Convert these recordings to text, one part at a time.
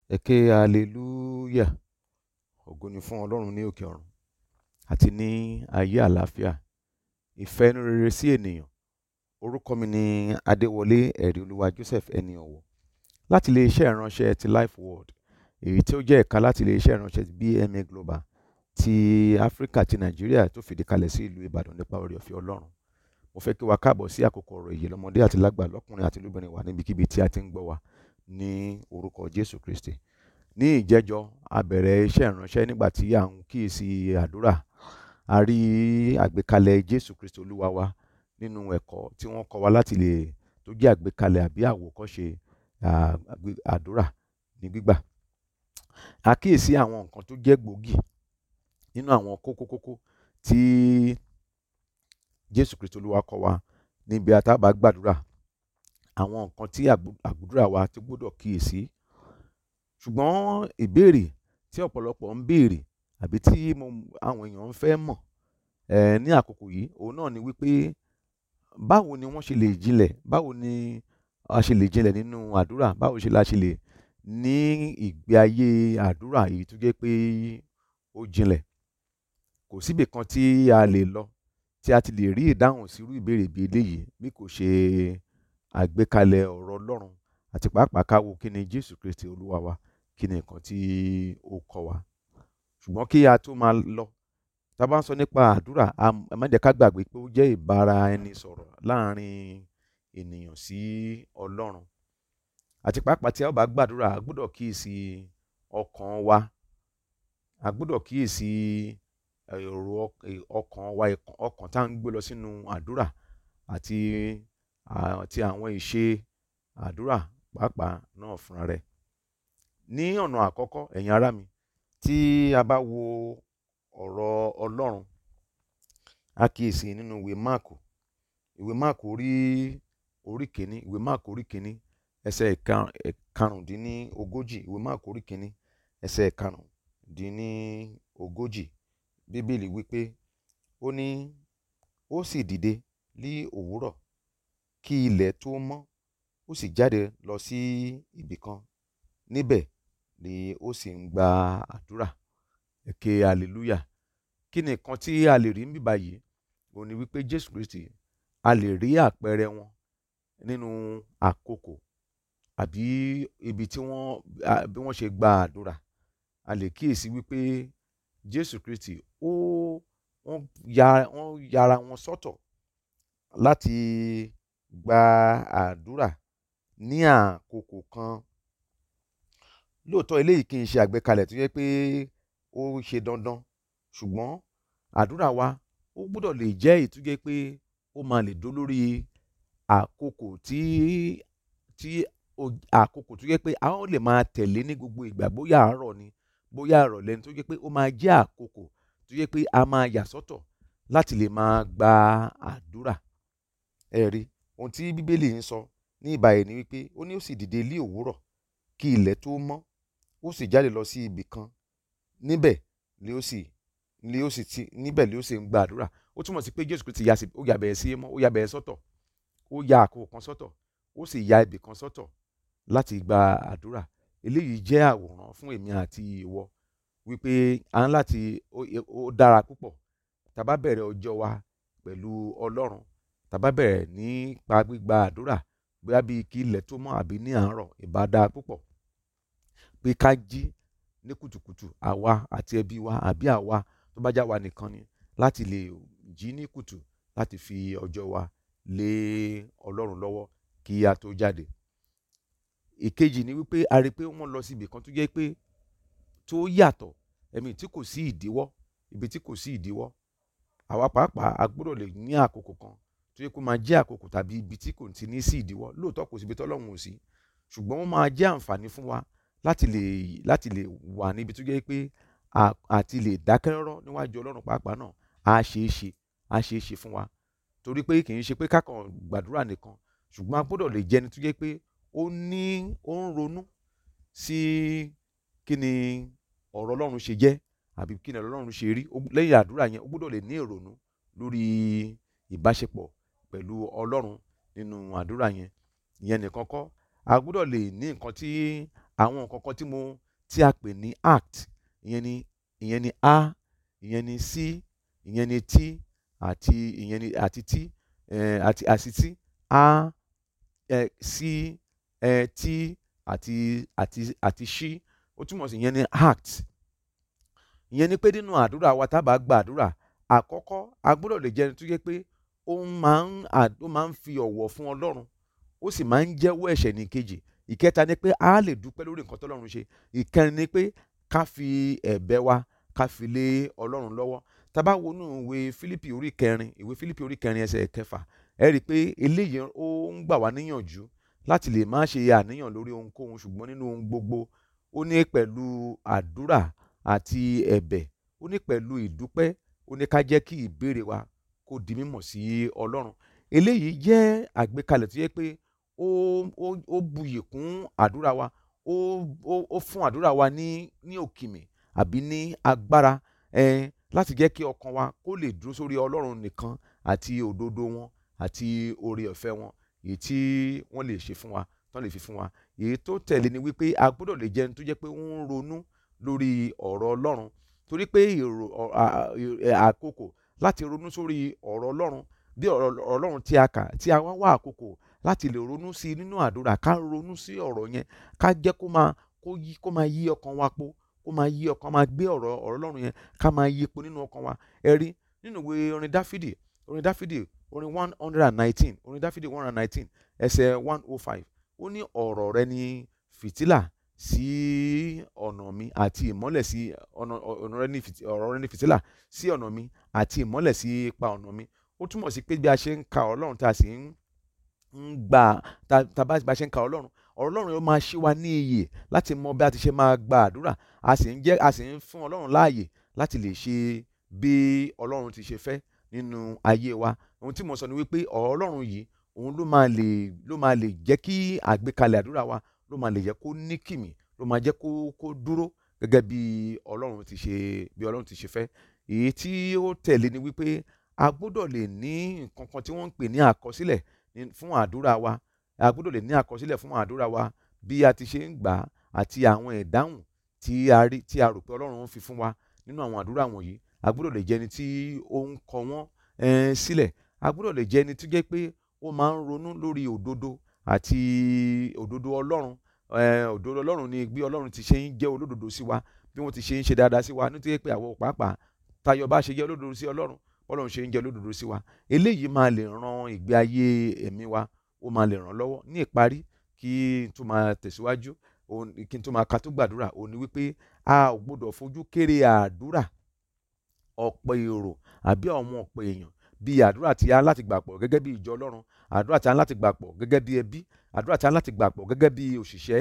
Ẹ ké hallelujah. Ògo ni fún Ọlọ́run ní òkè ọ̀run àti ní ayé àlàáfíà. Ìfẹ́ inú rere sí ènìyàn. Orúkọ mi ni Adéwọlé ẹ̀rí olúwa Joseph ẹni ọ̀wọ̀ láti iléeṣẹ́ ìránṣẹ́ ti Life Word, èyí tí ó jẹ́ ẹ̀ka láti iléeṣẹ́ ìránṣẹ́ ti BMA Global ti Áfíríkà ti Nàìjíríà tó fìdí kalẹ̀ sí ìlú Ìbàdàn nípa oore ọ̀fẹ́ Ọlọ́run. Mo fẹ́ kí wa káàbọ̀ sí àkókò ọ̀rọ̀ ìyè lọ́mọdé àti lágbà, lọ́kùnrin àti lóbìnrin wa níbikíbi tí a ti ń gbọ́ wa ní orúkọ Jésù Kristi. Ní ìjẹ́jọ́ a bẹ̀rẹ̀ iṣẹ́ ìránṣẹ́ nígbà tí à ń kíyèsí àdúrà. A rí àgbékalẹ̀ Jésù Kristi olúwa wa nínú ẹ̀kọ́ tí wọ́n kọ́ wa láti lè tó jẹ́ àgbékalẹ̀ àbí àwòkọ́ṣe àdúrà ní gbígbà. A kíyèsí àwọn nǹkan tó jẹ́ gbòógì nínú àwọn kókó tí Jésù Kristi olúwa kọ́ wa níbi àtàbà gbàdúrà, àwọn nǹkan tí àgbàdúrà wa tó gbọ́dọ̀ kíyèsí. Ṣùgbọ́n ìbéèrè tí ọ̀pọ̀lọpọ̀ ń béèrè àbí tí àwọn èèyàn ń fẹ́ mọ̀ ní àkókò yìí, òun náà ni wípé báwo ni wọ́n ṣe lè jinlẹ̀, báwo ni a ṣe lè jinlẹ̀ nínú àdúrà, báwo la ṣe lè ní ìgbé ayé àdúrà èyí tó jẹ́ pé ó jinlẹ̀. Kò síbì kan tí a lè lọ tí a ti lè rí ìdáhùn sí irú ìbéèrè bíi eléyìí bí kò ṣe àgbékalẹ̀ ọ̀rọ̀ Ọlọ́run àti pàápàá ká wo kí ni Jésù Kristi olúwa wa, kí ni nǹkan tí ó kọ́ wa. Ṣùgbọ́n kí a tó máa lọ, tá a bá ń sọ nípa àdúrà, ẹ má jẹ́ ká gbàgbé pé ó jẹ́ ìbára ẹni sọ̀rọ̀ láàrin ènìyàn sí Ọlọ́run. Àti pàápàá tí a bá gbàdúrà, a gbọ́dọ̀ kíyèsí ọkàn wa, a gbọ́dọ̀ kíyèsí èrò ọkàn wa, ọkàn tá à ń gbé lọ sínú àdúrà àti àwọn ìṣe àdúrà pàápàá náà fúnra rẹ̀. Ní ọ̀nà àkọ́kọ́, ẹ̀yin ará mi, tí a bá wo ọ̀rọ̀ Ọlọ́run, a kíyèsí nínú ìwé Máàkù orí kìíní, ìwé Máàkù orí kìíní ẹsẹ̀ karùndínlógójì, ìwé Máàkù orí kìíní ẹsẹ̀ karùndínlógójì. Bíbélì wípé ó ní, ó sì dìde ní òwúrọ̀ kí ilẹ̀ tó mọ́, ó sì jáde lọ sí ibì kan, níbẹ̀ ni ó sì ń gba àdúrà. Ẹ ké hallelujah. Kí ni nǹkan tí a lè rí níbí báyìí? Ó ní wípé Jésù Kristi, a lè rí àpẹẹrẹ wọn nínú àkókò àbí ibi tí bí wọ́n ṣe gba àdúrà. A lè kíyèsí wípé Jésù Kristi wọ́n yára wọn sọ́tọ̀ láti gba àdúrà ní àkókò kan. Lóòótọ́ eléyìí kì í ṣe àgbékalẹ̀ tó yẹ pé ó ṣe dandan, ṣùgbọ́n àdúrà wa ó gbọ́dọ̀ lè jẹ́ èyí tó jẹ́ pé ó máa lè dó lórí àkókò àkókò tó yẹ pé a ó lè máa tẹ̀lé ní gbogbo ìgbà, bóyá àárọ̀ ni, bóyá ìrọ̀lẹ́ ni, tó jẹ́ pé ó máa jẹ́ àkókò tó yẹ pé a máa yà sọ́tọ̀ láti lè máa gba àdúrà. Ẹ rí ohun tí Bíbélì ń sọ ní ìbàyẹ̀ ni wípé ó ní ó sì dìde ní òwúrọ̀ kí ilẹ̀ tó mọ́, ó sì jáde lọ sí ibì kan, níbẹ̀ ni ó sì ń gba àdúrà. Ó túmọ̀ sí pé Jésù Kristi ó yà bẹ̀rẹ̀ sí mọ́, ó yà bẹ̀rẹ̀ sọ́tọ̀, ó ya àkókò kan sọ́tọ̀, ó sì ya ibì kan sọ́tọ̀ láti gba àdúrà. Eléyìí jẹ́ àwòrán fún èmi àti ìwọ wípé ó dára púpọ̀ tá bá bẹ̀rẹ̀ ọjọ́ wa pẹ̀lú Ọlọ́run, tá bá bẹ̀rẹ̀ nípa gbígba àdúrà, bóyá bíi kí ilẹ̀ tó mọ́ àbí ní àárọ̀, ìbá dáa púpọ̀ pé ká jí ní kùtùkùtù, àwa àti ẹbí wa àbí àwa tó bá já wa nìkan ni, láti lè jí ní kùtù láti fi ọjọ́ wa lé Ọlọ́run lọ́wọ́ kí a tó jáde. Ìkejì ni wípé a rí pé wọ́n lọ sí ibì kan tó jẹ́ pé tó yàtọ̀, tí kò sí ìdíwọ́, ibi tí kò sí ìdíwọ́. Àwa pàápàá a gbọ́dọ̀ lè ní àkókò kan tó yẹ kó máa jẹ́ àkókò tàbí ibi tí kò ti ní sí ìdíwọ́. Lóòótọ́ kò sí ibi tí Ọlọ́run ò sí, ṣùgbọ́n wọ́n máa jẹ́ àǹfààní fún wa láti lè wà níbi tó jẹ́ pé àti lè dákẹ́ rọ́rọ́ níwájú Ọlọ́run pàápàá náà á ṣeé ṣe fún wa. Torí pé kì í ṣe pé ká kàn gbàdúrà nìkan, ṣùgbọ́n a gbọ́dọ̀ lè jẹ́ ẹni tó jẹ́ pé ó ń ronú sí kí ni ọ̀rọ̀ Ọlọ́run ṣe jẹ́ àbí kí ni ọ̀rọ̀ Ọlọ́run ṣe rí. Lẹ́yìn àdúrà yẹn, ó gbọ́dọ̀ lè ní ìrònú lórí ìbáṣepọ̀ pẹ̀lú Ọlọ́run nínú àdúrà yẹn. Ìyẹn nìkan kọ́, a gbọ́dọ̀ lè ní nǹkan tí àwọn nǹkan kan tí a pè ní act, ìyẹn ni a, ìyẹn ni c, ìyẹn ni t, àti t, àti t, a, c, t àti ṣí. Ó túmọ̀ sí ìyẹn ni act. Ìyẹn ni pé nínú àdúrà wa tá a bá gba àdúrà, àkọ́kọ́ a gbọ́dọ̀ lè jẹ́ ẹni tó yẹ pé ó máa ń fi ọ̀wọ̀ fún Ọlọ́run, ó sì máa ń jẹ́wọ́ ẹ̀ṣẹ̀ ní kejì. Ìkẹta ni pé a lè dúpẹ́ lórí nǹkan tọ́lọ́run ṣe. Ìkẹrin ni pé ká fi ẹ̀bẹ̀ wa ká fi lé Ọlọ́run lọ́wọ́. Tá bá wo nínú ìwé Fílípì orí kẹrin ẹsẹ̀ kẹfà, ẹ rí i pé eléyìí ó ń gbà wá níyànjú láti lè má ṣe àníyàn lórí ohunkóhun, ṣùgbọ́n nínú ohun gbogbo ó ní pẹ̀lú àdúrà àti ẹ̀bẹ̀, ó ní pẹ̀lú ìdúpẹ́, ó ní ká jẹ́ kí ìbéèrè wa kó di mímọ̀ sí Ọlọ́run. Eléyìí jẹ́ àgbékalẹ̀ tó yẹ pé ó buyì kún àdúrà wa, ó fún àdúrà wa ní òkìmì àbí ní agbára láti jẹ́ kí ọkàn wa kó lè dúró sórí Ọlọ́run nìkan àti òdodo wọn àti oore ọ̀fẹ́ wọn, èyí tí wọ́n lè ṣe fún wa, tán lè fi fún wa. Èyí tó tẹ̀lé ni wípé a gbọ́dọ̀ lè jẹ́ ẹni tó jẹ́ pé ó ń ronú lórí ọ̀rọ̀ Ọlọ́run, torí pé àkókò láti ronú sórí ọ̀rọ̀ Ọlọ́run, bí ọ̀rọ̀ Ọlọ́run tí a kà, tí a wá àkókò láti lè ronú sí nínú àdúrà, ká ronú sí ọ̀rọ̀ yẹn, ká jẹ́ kó máa yí ọkàn wa po, kó máa yí ọkàn, máa gbé ọ̀rọ̀ Ọlọ́run yẹn ká máa yí po nínú ọkàn wa. Ẹ rí nínú ìwé orin Dáfídì orin 119, orin Dáfídì 119 ẹsẹ̀ 105, ó ní ọ̀rọ̀ rẹ ni fìtílà sí ọ̀nà mi àti ìmọ́lẹ̀ sí ọ̀rọ̀ rẹ ni fìtílà sí ọ̀nà mi àti ìmọ́lẹ̀ sí ipa ọ̀nà mi. Ó túmọ̀ sí pé bí a ṣe ń ka Ọlọ́run, tá a sì ń gbà, bá a ṣe ń ka Ọlọ́run yóò máa ṣí wa ní iyè láti mọ bí a ti ṣe máa gba àdúrà. A sì ń fún Ọlọ́run láàyè láti lè ṣe bí Ọlọ́run ti ṣe fẹ́ nínú ayé wa. Ohun tí mo sọ ni wípé Ọlọ́run yìí òun ló máa lè jẹ́ kí àgbékalẹ̀ àdúrà wa ló máa lè jẹ́ kó ní kìmí, ló máa jẹ́ kó dúró gẹ́gẹ́ bí Ọlọ́run ti ṣe fẹ́. Èyí tí ó tẹ̀lé ni wípé a gbọ́dọ̀ lè ní nǹkan kan tí wọ́n ń pè ní àkọsílẹ̀ fún àdúrà wa. A gbọ́dọ̀ lè ní àkọsílẹ̀ fún àdúrà wa, bí a ti ṣe ń gbà àti àwọn ìdáhùn tí a rò pé Ọlọ́run ń fi fún wa nínú àwọn àdúrà wọ̀nyí. A gbọ́dọ̀ lè jẹ́ ẹni tí ó ń kọ wọ́n sílẹ̀. A gbọ́dọ̀ lè jẹ́ ẹni tó jẹ́ pé ó máa ń ronú lórí òdodo àti òdodo Ọlọ́run. Òdodo Ọlọ́run ni bí Ọlọ́run ti ṣe ń jẹ́ olódodo sí wa, bí wọ́n ti ṣe ń ṣe dáadáa sí wa, nítorí pé àwọn pàápàá tayọ bá ṣe jẹ́ olódodo sí Ọlọ́run, Ọlọ́run ṣe ń jẹ́ olódodo sí wa. Eléyìí máa lè ran ìgbé ayé ẹ̀mí wa, ó máa lè ràn lọ́wọ́. Ní ìparí, kí n tó máa tẹ̀síwájú, kí n tó máa ka tó gbàdúrà, ó ní wípé a ò gbọ́dọ̀ fojú kéré àdúrà ọ̀pọ̀ èrò àbí àwọn ọ̀pọ̀ èèyàn, bí àdúrà tí a ń láti gbà pọ̀ gẹ́gẹ́ bí ìjọ Ọlọ́run, àdúrà tí a ń láti gbà pọ̀ gẹ́gẹ́ bí ẹbí, àdúrà tí a ń láti gbà pọ̀ gẹ́gẹ́ bí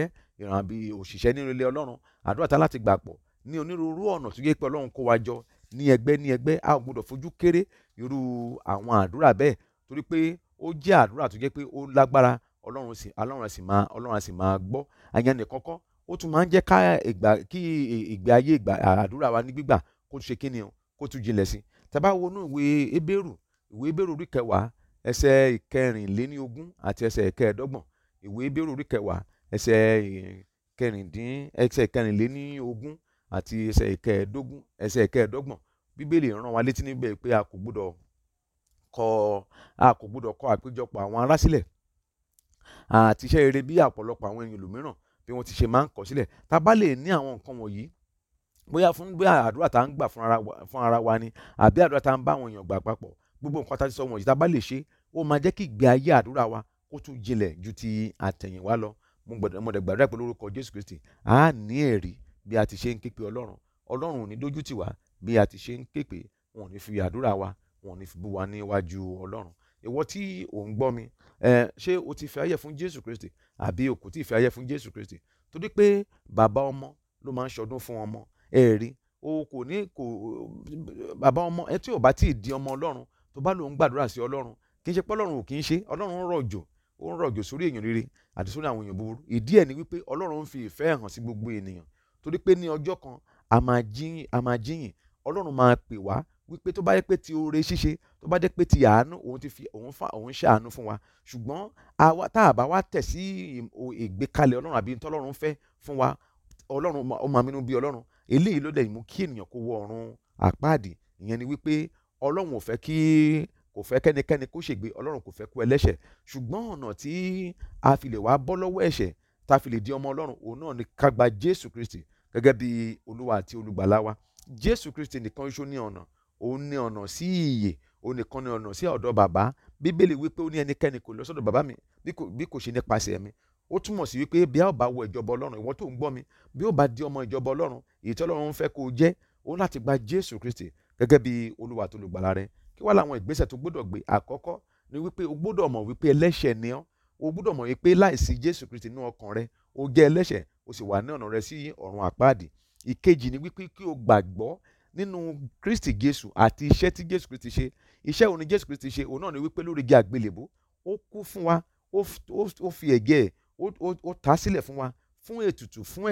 òṣìṣẹ́ nínú ilé Ọlọ́run, àdúrà tí a ń láti gbà pọ̀ ní onírúurú ọ̀nà tó yẹ pé Ọlọ́run kó wa jọ ní ẹgbẹ́. A ò gbọ́dọ̀ fojú kéré irú àwọn àdúrà bẹ́ẹ̀, torí pé ó jẹ́ àdúrà tó jẹ́ pé ó lágbára, Ọlọ́run á sì máa gbọ́. Àyàn nìkan kọ́, ó tún máa ń jẹ́ kí ìgbé ayé àdúrà wa ní gbígbà kó ṣe kíni o, kó tún jinlẹ̀ sí. Tá bá wọnú ìwé Hébérù orí kẹwàá ẹsẹ̀ ìkẹrìnléníogún àti ẹsẹ̀ ìkẹẹ̀dọ́gbọ̀n, ìwé Hébérù orí kẹwàá ẹsẹ̀ ìkẹrìnléníogún àti ẹsẹ̀ ìkẹẹ̀dọ́gbọ̀n, Bíbélì rán wa létí níbẹ̀ pé a kò gbọ́dọ̀ kọ àpéjọpọ̀ àwọn ará sílẹ̀ àti iṣẹ́ rere bí ọ̀pọ̀lọpọ̀ àwọn èèyàn lòmíràn bí wọ́n ti ṣe máa ń kọ sílẹ̀. Tá bá lè ní àwọn nǹkan wọ̀nyí, bóyá àdúrà tá ń gbà fún ara wa ni àbí àdúrà tá ń bá àwọn èèyàn gbà papọ̀, gbogbo nǹkan tá ti sọ wọ̀nyí tá bá lè ṣe, ó máa jẹ́ kí ìgbé ayé àdúrà wa kó tún jinlẹ̀ ju ti àtẹ̀yìnwá lọ. Mo dẹ̀ gbàdúrà pé lórúkọ Jésù Kristi a ní ẹ̀rí bí a ti ṣe ń ké pe Ọlọ́run ò ní dójú tì wá, bí a ti ṣe ń ké pe, wọn ò ní fi àdúrà wa, wọn ò ní fi bú wa níwájú Ọlọ́run. Ìwọ tí ò ń gbọ́ mi, ṣé o ti fi ayé fún Jésù Kristi àbí o kò tí ì fi ayé fún Jésù Kristi? Torí pé bàbá ọmọ ló máa ń ṣọdún fún ọmọ. Ẹ̀rí bàbá ọmọ tí ò bá tí ì di ọmọ Ọlọ́run, tó bá lòun gbàdúrà sí Ọlọ́run, kì í ṣe pé Ọlọ́run ò kì í ṣe, Ọlọ́run ń rọ̀jò sórí èèyàn rere àti sórí àwọn èèyàn búburú. Ìdí ẹ̀ ni wípé Ọlọ́run ń fi ìfẹ́ hàn sí gbogbo ènìyàn, torí pé ní ọjọ́ kan a máa jíyìn, Ọlọ́run máa pè wá wípé tó bá jẹ́ pé ti oore ṣíṣe, tó bá jẹ́ pé ti àánú, òun ṣàánú fún wa, ṣùgbọ́n tá a bá wá tẹ̀ sí ìgbékalẹ̀ Ọlọ́run àbí tọ́lọ́run fẹ́ fún wa, Ọlọ́run ó máa mínú bí Ọlọ́run. Eléyìí ló dẹ̀ mú kí ènìyàn kó wọ ọ̀run àpáàdì. Ìyẹn ni wípé Ọlọ́run kò fẹ́ kẹ́nikẹ́ni kó ṣègbé, Ọlọ́run kò fẹ́ kú ẹlẹ́ṣẹ̀, ṣùgbọ́n ọ̀nà tí a fi lè wá bọ́ lọ́wọ́ ẹ̀ṣẹ̀, tá a fi lè di ọmọ Ọlọ́run, òun náà ni ká gba Jésù Kristi gẹ́gẹ́ bí Olúwa àti Olùgbàlà wa. Jésù Kristi nìkan ṣoṣo ní ọ̀nà, òun ní ọ̀nà sí ìyè, òun nìkan ní ọ̀nà sí ọ̀dọ̀ bàbá. Bíbélì wípé ó ní ẹnikẹ́ni kò lọ sọ́dọ̀ bàbá mi bí kò ṣe nípasẹ̀ mi. Ó túmọ̀ sí wípé bí a ò bá wọ ìjọba Ọlọ́run, ìwọ tó ń gbọ́ mi, bí ó bá di ọmọ ìjọba Ọlọ́run, èyí tí Ọlọ́run fẹ́ kó jẹ́, ó láti gba Jésù Kristi gẹ́gẹ́ bí Olúwa àti Olùgbàlà rẹ. Kí wá làwọn ìgbésẹ̀ tó gbọ́dọ̀ gbé? Àkọ́kọ́ ni wípé o gbọ́dọ̀ mọ̀ wípé ẹlẹ́ṣẹ̀ ni ọ́. O gbọ́dọ̀ mọ̀ wípé láìsí Jésù Kristi nínú ọkàn rẹ, o jẹ́ ẹlẹ́ṣẹ̀, o sì wà ní ọ̀nà rẹ sí ọ̀run àpáàdì. Ìkejì ni wípé kí o gbàgbọ́ nínú Kristi Jésù àti iṣẹ́ tí Jésù Kristi ṣe. Iṣẹ́ òun ni Jésù Kristi ṣe, òun náà ni wípé lórí igi àgbélébó ó kú fún wa, ó fi ẹ̀jẹ̀ ó ta sílẹ̀ fún wa fún ètùtù fún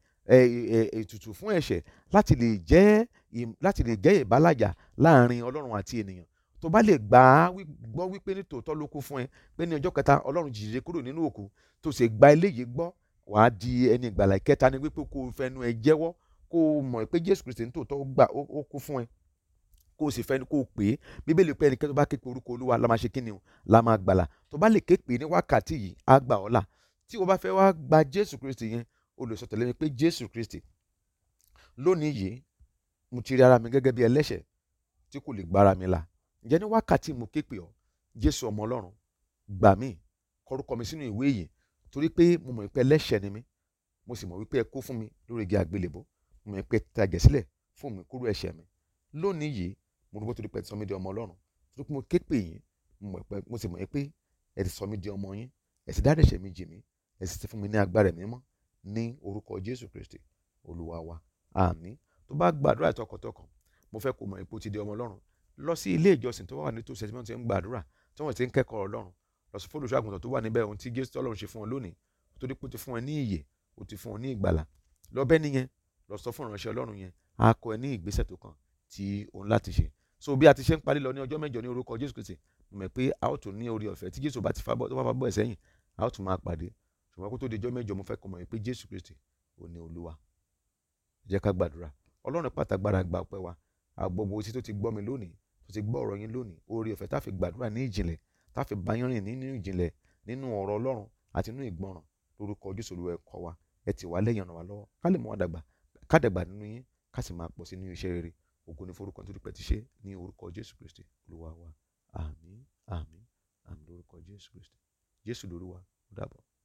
ẹ̀ṣẹ̀, láti lè jẹ́ ìbálàjà láàrin Ọlọ́run àti ènìyàn. Tó bá lè gbọ́ wípé ní tòótọ́ ló kú fún ẹ, pé ní ọjọ́ kẹta Ọlọ́run jí dìde kúrò nínú òkú, tó sì gba eléyìí gbọ́, wàá di ẹni ìgbàlà. Ìkẹta ni wípé kó o fẹnu ẹ jẹ́wọ́, kó o mọ̀ pé Jésù Kristi ní tòótọ́ ó kú fún ẹ, kó o sì fẹ́ kó o pè é. Bíbélì pé ẹnikẹ́ni tó bá ké pe orúkọ Olúwa la máa ṣe kíni o, la máa gbàlà. Tó bá lè ké pè é ní wákàtí yìí, á gbà ọ́ là. Tí o bá fẹ́ wá gba Jésù Kristi yẹn, o lè sọ tẹ̀lé mi pé Jésù Kristi, lónìí yìí mo ti rí ara mi gẹ́gẹ́ bí ẹlẹ́ṣẹ̀ tí kò lè gbára mi là. Ǹjẹ́ ní wákàtí mo ké pè ọ́, Jésù ọmọ Ọlọ́run, gbà mí, kọ orúkọ mi sínú ìwé yìí, torí pé mo mọ̀ wípé ẹlẹ́ṣẹ̀ ni mí, mo sì mọ̀ wípé ẹ kú fún mi lórí igi àgbélébó, mo mọ̀ wípé ẹ ta ẹ̀jẹ̀ sílẹ̀ fún mi kúrò ẹ̀ṣẹ̀ mi. Lónìí yìí mo dúpẹ́ torí pé ẹ ti sọ mí di ọmọ Ọlọ́run, torí pé mo ké pè yín, mo sì mọ̀ wípé ẹ ti sọ mí di ọmọ yín, ẹ sì dárí ẹ̀ṣẹ̀ mi jì mí, ẹ sì ti fún mi ní agbára ẹ̀mí mímọ́ ní orúkọ Jésù Kristi Olúwa wa. Àmín. Tó bá gbàdúrà tọkàntọkàn, mo fẹ́ kó mọ̀ pé o ti di ọmọ Ọlọ́run. Lọ sí ilé ìjọsìn tó wà nítòsí tí wọ́n ti ń gbàdúrà, tí wọ́n ti ń kẹ́kọ̀ọ́ Ọlọ́run. Lọ sí olùṣọ́ àgùntàn tó wà níbẹ̀, ohun tí Jésù Ọlọ́run ṣe fún ọ lónìí, torí pé ó ti fún ẹ ní ìyè, ó ti fún ọ ní ìgbàlà. Lọ bẹ́ẹ̀ nìyẹn, lọ sọ fún ìránṣẹ́ Ọlọ́run yẹn, á kọ́ ẹ ní ìgbésẹ̀ tó kàn tí òun láti ṣe. So bí a ti ṣe ń parí lọ ní ọjọ́ mẹ́jọ ní orúkọ Jésù Kristi, mo mọ̀ pé a ó tún ní oore ọ̀fẹ́ tí Jésù bá ti fa bọ́ ẹ̀ sẹ́yìn, a ó tún máa pàdé. Ṣùgbọ́n kó tó di ọjọ́ mẹ́jọ, mo fẹ́ kó mọ̀ pé Jésù Kristi ò ní Olúwa. Jẹ́ ká gbàdúrà. Ọlọ́run pàtàgbára gba ọpẹ́ wa, gbogbo etí tó ti gbọ́ mi lónìí, tó ti gbọ́ ọ̀rọ̀ yín lónìí, oore ọ̀fẹ́ tá fi gbàdúrà ní ìjìnlẹ̀, tá fi bá yín rìn nínú ìjìnlẹ̀, nínú ọ̀rọ̀ Ọlọ́run àti nínú ìgbọràn, lórúkọ Jésù Olúwa ẹ kọ́ wa, ẹ tì wá lẹ́yìn, ràn wá lọ́wọ́, ká lè mú wa dàgbà, ká dàgbà nínú yín, ká sì máa pọ̀ sí nínú iṣẹ́ rere. Ògo ni forúkọ tó dúpẹ́ ti ṣe ní orúkọ Jésù Kristi Olúwa wa. Àmín, àmín, àmín lórúkọ Jésù Kristi. Jésù lolúwa. Ó dàbọ̀.